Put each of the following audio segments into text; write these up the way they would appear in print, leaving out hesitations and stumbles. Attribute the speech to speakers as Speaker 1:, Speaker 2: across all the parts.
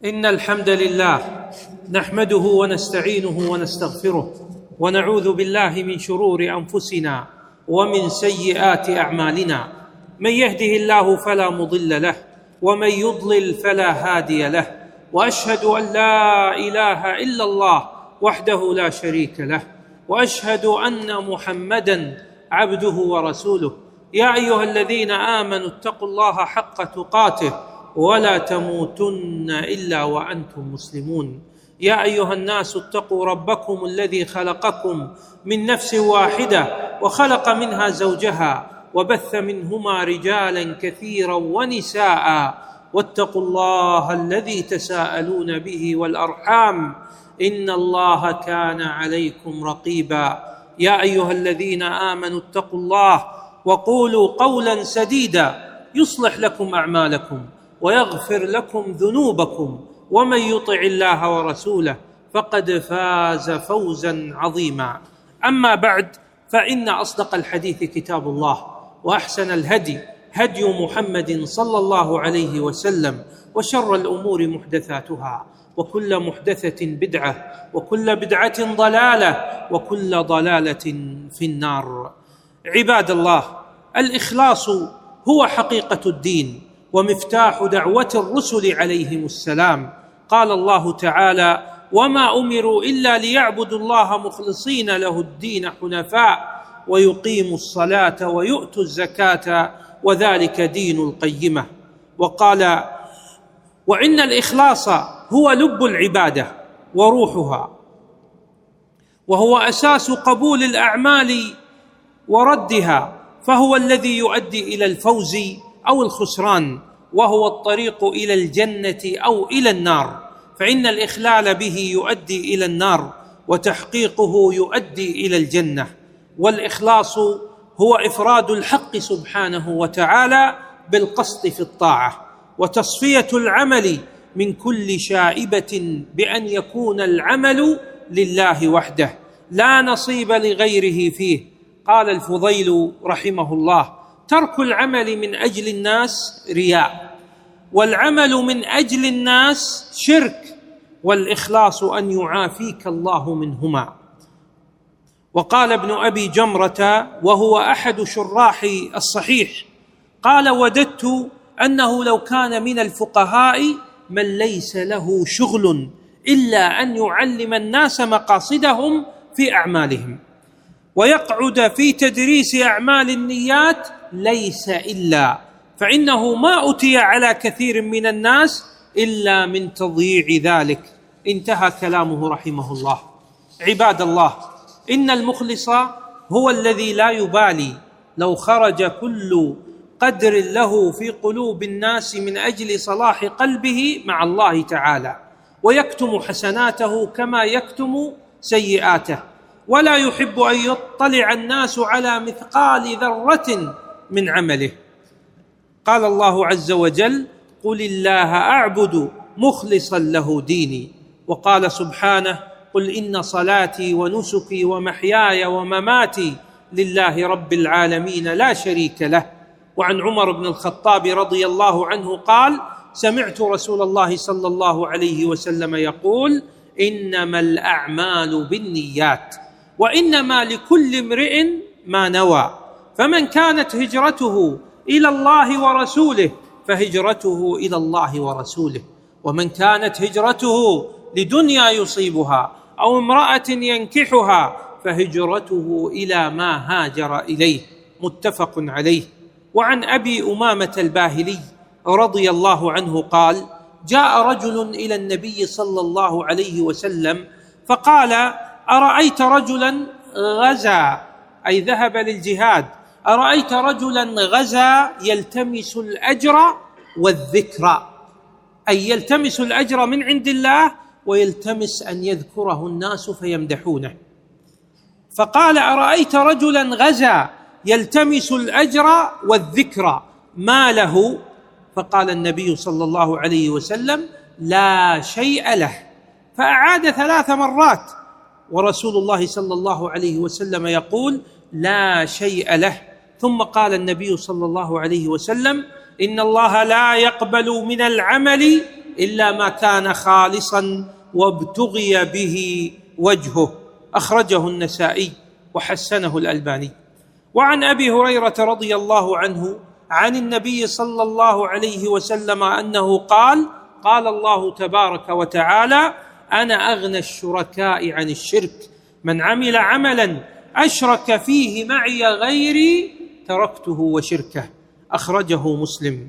Speaker 1: إن الحمد لله نحمده ونستعينه ونستغفره ونعوذ بالله من شرور أنفسنا ومن سيئات أعمالنا. من يهده الله فلا مضل له ومن يضلل فلا هادي له، وأشهد أن لا إله إلا الله وحده لا شريك له، وأشهد أن محمدًا عبده ورسوله. يا أيها الذين آمنوا اتقوا الله حق تقاته ولا تموتن إلا وأنتم مسلمون. يا أيها الناس اتقوا ربكم الذي خلقكم من نفس واحدة وخلق منها زوجها وبث منهما رجالا كثيرا ونساء، واتقوا الله الذي تساءلون به والأرحام إن الله كان عليكم رقيبا. يا أيها الذين آمنوا اتقوا الله وقولوا قولا سديدا يصلح لكم أعمالكم ويغفر لكم ذنوبكم، ومن يطع الله ورسوله فقد فاز فوزا عظيما. أما بعد، فإن أصدق الحديث كتاب الله، وأحسن الهدي هدي محمد صلى الله عليه وسلم، وشر الأمور محدثاتها، وكل محدثة بدعة، وكل بدعة ضلالة، وكل ضلالة في النار. عباد الله، الإخلاص هو حقيقة الدين ومفتاح دعوة الرسل عليهم السلام. قال الله تعالى: وما أمروا إلا ليعبدوا الله مخلصين له الدين حنفاء ويقيموا الصلاة ويؤتوا الزكاة وذلك دين القيمة. وقال: وإن الإخلاص هو لب العبادة وروحها، وهو أساس قبول الأعمال وردها، فهو الذي يؤدي إلى الفوز أو الخسران، وهو الطريق إلى الجنة أو إلى النار، فإن الإخلال به يؤدي إلى النار وتحقيقه يؤدي إلى الجنة. والإخلاص هو إفراد الحق سبحانه وتعالى بالقصد في الطاعة، وتصفية العمل من كل شائبة بأن يكون العمل لله وحده لا نصيب لغيره فيه. قال الفضيل رحمه الله: ترك العمل من أجل الناس رياء، والعمل من أجل الناس شرك، والإخلاص أن يعافيك الله منهما. وقال ابن أبي جمرة وهو أحد شراح الصحيح قال: وددت أنه لو كان من الفقهاء من ليس له شغل إلا أن يعلم الناس مقاصدهم في أعمالهم، ويقعد في تدريس أعمال النيات ليس إلا، فإنه ما أتي على كثير من الناس إلا من تضييع ذلك. انتهى كلامه رحمه الله. عباد الله، إن المخلص هو الذي لا يبالي لو خرج كل قدر له في قلوب الناس من أجل صلاح قلبه مع الله تعالى، ويكتم حسناته كما يكتم سيئاته، ولا يحب أن يطلع الناس على مثقال ذرة من عمله. قال الله عز وجل: قل الله أعبد مخلصا له ديني. وقال سبحانه: قل إن صلاتي ونسكي ومحياي ومماتي لله رب العالمين لا شريك له. وعن عمر بن الخطاب رضي الله عنه قال: سمعت رسول الله صلى الله عليه وسلم يقول: إنما الأعمال بالنيات، وإنما لكل امرئ ما نوى، فمن كانت هجرته إلى الله ورسوله فهجرته إلى الله ورسوله، ومن كانت هجرته لدنيا يصيبها أو امرأة ينكحها فهجرته إلى ما هاجر إليه. متفق عليه. وعن أبي أمامة الباهلي رضي الله عنه قال: جاء رجل إلى النبي صلى الله عليه وسلم فقال: أرأيت رجلا غزا، أي ذهب للجهاد، أرأيت رجلا غزا يلتمس الأجر والذكر، أي يلتمس الأجر من عند الله ويلتمس أن يذكره الناس فيمدحونه. فقال: أرأيت رجلا غزا يلتمس الأجر والذكر، ما له؟ فقال النبي صلى الله عليه وسلم: لا شيء له. فأعاد 3 مرات، ورسول الله صلى الله عليه وسلم يقول: لا شيء له. ثم قال النبي صلى الله عليه وسلم: إن الله لا يقبل من العمل إلا ما كان خالصا وابتغي به وجهه. أخرجه النسائي وحسنه الألباني. وعن أبي هريرة رضي الله عنه عن النبي صلى الله عليه وسلم أنه قال: قال الله تبارك وتعالى: أنا أغنى الشركاء عن الشرك، من عمل عملا أشرك فيه معي غيري تركته وشركه. أخرجه مسلم.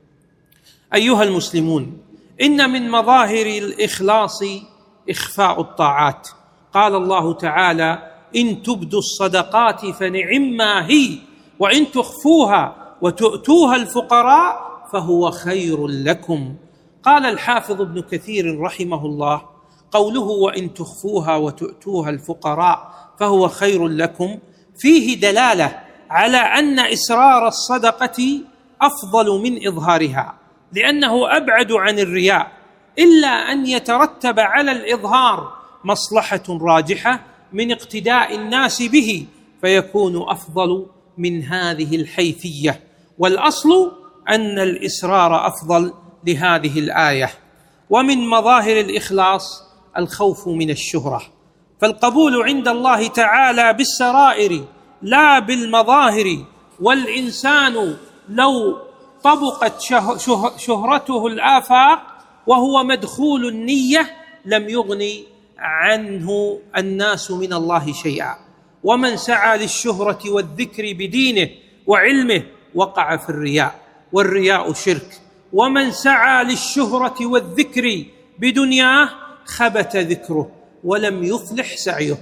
Speaker 1: أيها المسلمون، إن من مظاهر الإخلاص إخفاء الطاعات. قال الله تعالى: إن تبدوا الصدقات فنعما هي، وإن تخفوها وتؤتوها الفقراء فهو خير لكم. قال الحافظ ابن كثير رحمه الله: قوله وإن تخفوها وتؤتوها الفقراء فهو خير لكم فيه دلالة على أن إسرار الصدقة أفضل من إظهارها، لأنه أبعد عن الرياء، إلا أن يترتب على الإظهار مصلحة راجحة من اقتداء الناس به، فيكون أفضل من هذه الحيثية. والأصل أن الإسرار أفضل لهذه الآية. ومن مظاهر الإخلاص الخوف من الشهرة، فالقبول عند الله تعالى بالسرائر لا بالمظاهر، والإنسان لو طبقت شهرته الآفاق وهو مدخول النية لم يغني عنه الناس من الله شيئا. ومن سعى للشهرة والذكر بدينه وعلمه وقع في الرياء، والرياء شرك. ومن سعى للشهرة والذكر بدنياه خبت ذكره ولم يفلح سعيه.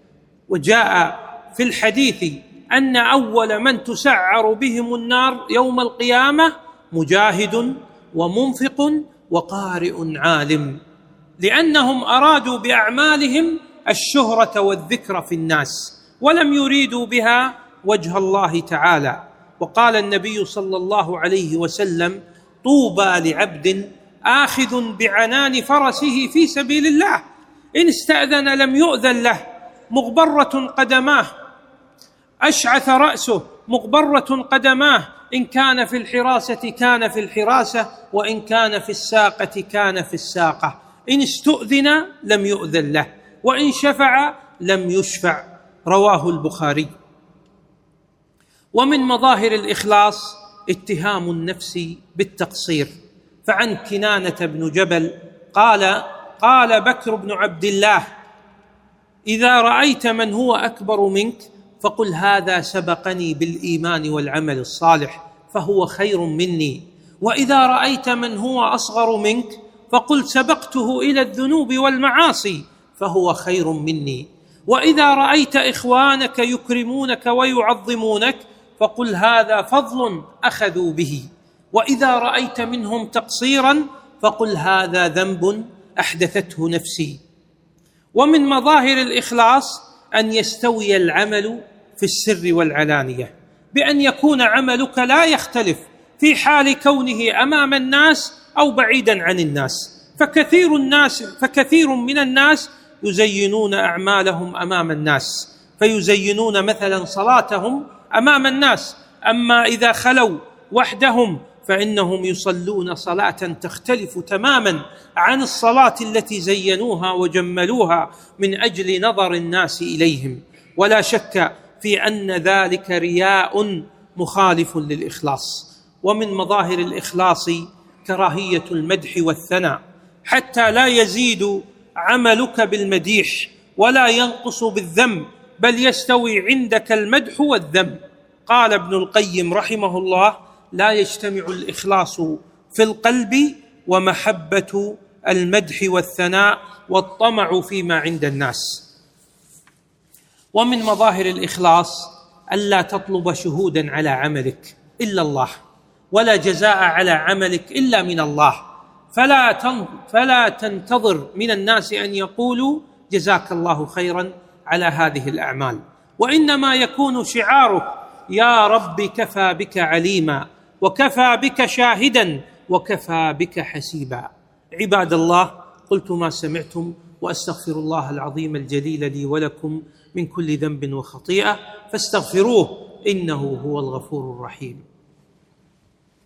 Speaker 1: وجاء في الحديث أن أول من تسعر بهم النار يوم القيامة مجاهد ومنفق وقارئ عالم، لأنهم أرادوا بأعمالهم الشهرة والذكر في الناس ولم يريدوا بها وجه الله تعالى. وقال النبي صلى الله عليه وسلم: طوبى لعبد آخذ بعنان فرسه في سبيل الله، إن استأذن لم يؤذن له، مغبرة قدماه، أشعث رأسه، مغبرة قدماه، إن كان في الحراسة كان في الحراسة، وإن كان في الساقة كان في الساقة، إن استؤذن لم يؤذن له، وإن شفع لم يشفع. رواه البخاري. ومن مظاهر الإخلاص اتهام النفس بالتقصير، فعن كنانة بن جبل قال بكر بن عبد الله: إذا رأيت من هو أكبر منك فقل هذا سبقني بالإيمان والعمل الصالح فهو خير مني، وإذا رأيت من هو أصغر منك فقل سبقته إلى الذنوب والمعاصي فهو خير مني، وإذا رأيت إخوانك يكرمونك ويعظمونك فقل هذا فضل أخذوا به، وإذا رأيت منهم تقصيرا فقل هذا ذنب أحدثته نفسي. ومن مظاهر الإخلاص أن يستوي العمل في السر والعلانية، بأن يكون عملك لا يختلف في حال كونه أمام الناس أو بعيدا عن الناس. فكثير من الناس يزينون أعمالهم أمام الناس، فيزينون مثلا صلاتهم أمام الناس، أما إذا خلوا وحدهم فإنهم يصلون صلاة تختلف تماما عن الصلاة التي زينوها وجملوها من أجل نظر الناس إليهم. ولا شك في أن ذلك رياء مخالف للإخلاص. ومن مظاهر الإخلاص كراهية المدح والثناء، حتى لا يزيد عملك بالمديح ولا ينقص بالذم، بل يستوي عندك المدح والذم. قال ابن القيم رحمه الله: لا يجتمع الإخلاص في القلب ومحبة المدح والثناء والطمع فيما عند الناس. ومن مظاهر الإخلاص ألا تطلب شهودا على عملك إلا الله، ولا جزاء على عملك إلا من الله، فلا تنتظر من الناس أن يقولوا جزاك الله خيرا على هذه الأعمال، وإنما يكون شعارك: يا رب كفى بك عليما، وكفى بك شاهدا، وكفى بك حسيبا. عباد الله، قلت ما سمعتم، وأستغفر الله العظيم الجليل لي ولكم من كل ذنب وخطيئة، فاستغفروه إنه هو الغفور الرحيم.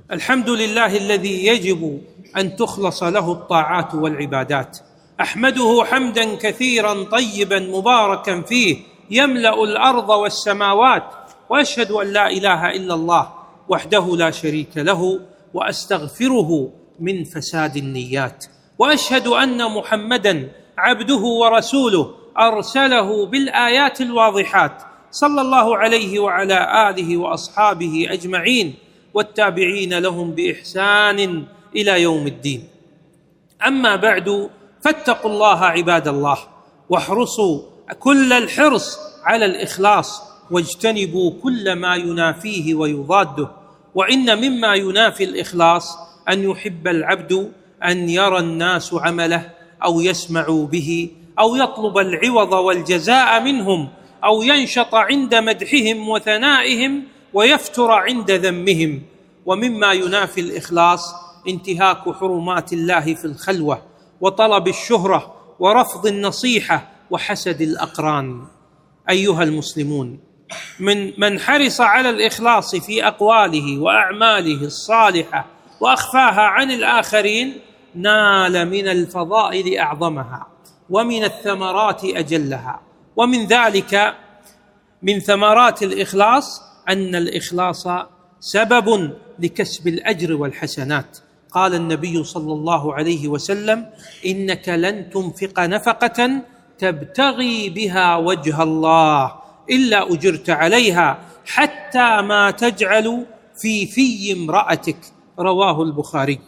Speaker 1: الحمد لله الذي يجب أن تخلص له الطاعات والعبادات، أحمده حمدا كثيرا طيبا مباركا فيه يملأ الأرض والسماوات، وأشهد أن لا إله إلا الله وحده لا شريك له، وأستغفره من فساد النيات، وأشهد أن محمدا عبده ورسوله أرسله بالآيات الواضحات، صلى الله عليه وعلى آله وأصحابه أجمعين والتابعين لهم بإحسان إلى يوم الدين. أما بعد، فاتقوا الله عباد الله، واحرصوا كل الحرص على الإخلاص، واجتنبوا كل ما ينافيه ويضاده. وإن مما ينافي الإخلاص أن يحب العبد أن يرى الناس عمله أو يسمعوا به أو يطلب العوض والجزاء منهم أو ينشط عند مدحهم وثنائهم ويفتر عند ذمهم. ومما ينافي الإخلاص انتهاك حرمات الله في الخلوة، وطلب الشهرة، ورفض النصيحة، وحسد الأقران. أيها المسلمون، من حرص على الإخلاص في أقواله وأعماله الصالحة وأخفاها عن الآخرين نال من الفضائل أعظمها، ومن الثمرات أجلها. ومن ذلك، من ثمرات الإخلاص أن الإخلاص سبب لكسب الأجر والحسنات. قال النبي صلى الله عليه وسلم: إنك لن تنفق نفقة تبتغي بها وجه الله إلا أجرت عليها حتى ما تجعل في امرأتك. رواه البخاري.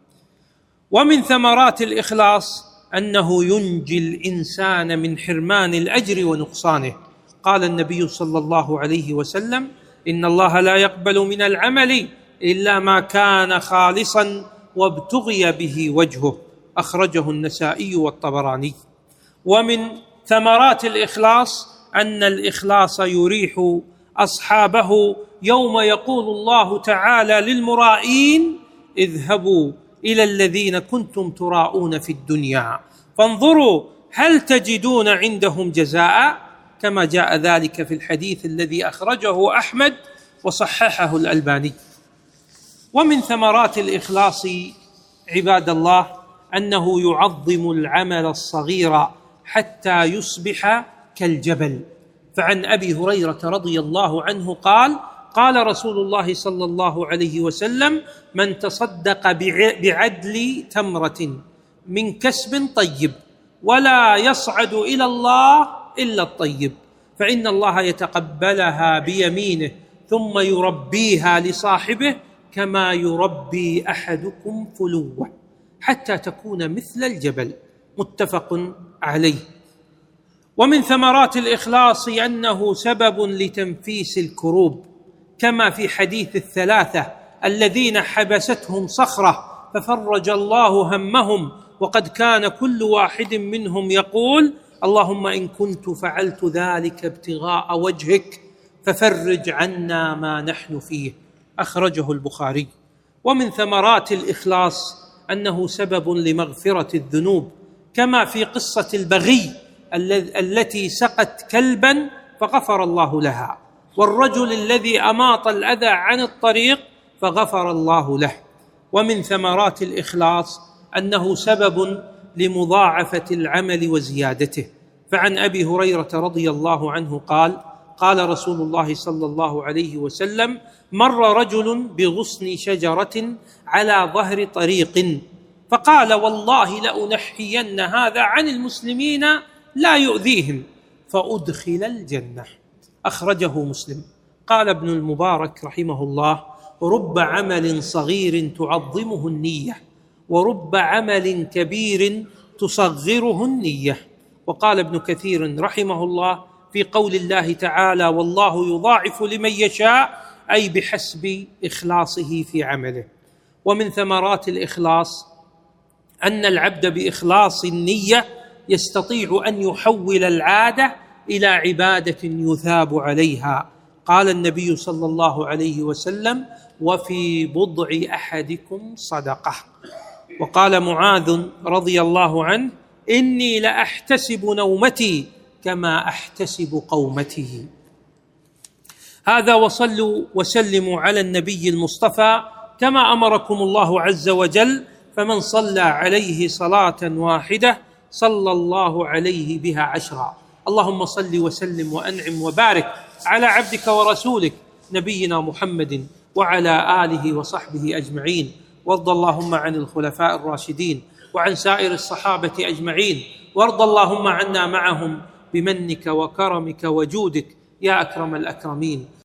Speaker 1: ومن ثمرات الإخلاص أنه ينجي الإنسان من حرمان الأجر ونقصانه. قال النبي صلى الله عليه وسلم: إن الله لا يقبل من العمل إلا ما كان خالصا وابتغي به وجهه. أخرجه النسائي والطبراني. ومن ثمرات الإخلاص أن الإخلاص يريح أصحابه يوم يقول الله تعالى للمرائين: اذهبوا إلى الذين كنتم تراءون في الدنيا فانظروا هل تجدون عندهم جزاء، كما جاء ذلك في الحديث الذي أخرجه أحمد وصححه الألباني. ومن ثمرات الإخلاص عباد الله أنه يعظم العمل الصغير حتى يصبح كالجبل. فعن أبي هريرة رضي الله عنه قال: قال رسول الله صلى الله عليه وسلم: من تصدق بعدل تمرة من كسب طيب ولا يصعد إلى الله إلا الطيب، فإن الله يتقبلها بيمينه ثم يربيها لصاحبه كما يربي أحدكم فلوه حتى تكون مثل الجبل. متفق عليه. ومن ثمرات الإخلاص أنه سبب لتنفيس الكروب، كما في حديث الثلاثة الذين حبستهم صخرة ففرج الله همهم، وقد كان كل واحد منهم يقول: اللهم إن كنت فعلت ذلك ابتغاء وجهك ففرج عنا ما نحن فيه. أخرجه البخاري. ومن ثمرات الإخلاص أنه سبب لمغفرة الذنوب، كما في قصة البغي التي سقت كلبا فغفر الله لها، والرجل الذي أماط الأذى عن الطريق فغفر الله له. ومن ثمرات الإخلاص أنه سبب لمضاعفة العمل وزيادته. فعن أبي هريرة رضي الله عنه قال: قال رسول الله صلى الله عليه وسلم: مر رجل بغصن شجرة على ظهر طريق فقال: والله لأنحين هذا عن المسلمين لا يؤذيهم فأدخل الجنة. أخرجه مسلم. قال ابن المبارك رحمه الله: رب عمل صغير تعظمه النية، ورب عمل كبير تصغره النية. وقال ابن كثير رحمه الله في قول الله تعالى: والله يضاعف لمن يشاء، أي بحسب إخلاصه في عمله. ومن ثمرات الإخلاص أن العبد بإخلاص النية يستطيع أن يحول العادة إلى عبادة يثاب عليها. قال النبي صلى الله عليه وسلم: وفي بضع أحدكم صدقة. وقال معاذ رضي الله عنه: إني لأحتسب نومتي كما أحتسب قومته. هذا، وصلوا وسلموا على النبي المصطفى كما أمركم الله عز وجل، فمن صلى عليه صلاة واحدة صلى الله عليه بها 10. اللهم صل وسلم وأنعم وبارك على عبدك ورسولك نبينا محمد وعلى آله وصحبه أجمعين. وارض اللهم عن الخلفاء الراشدين وعن سائر الصحابة أجمعين، وارض اللهم عنا معهم بمنك وكرمك وجودك يا أكرم الأكرمين.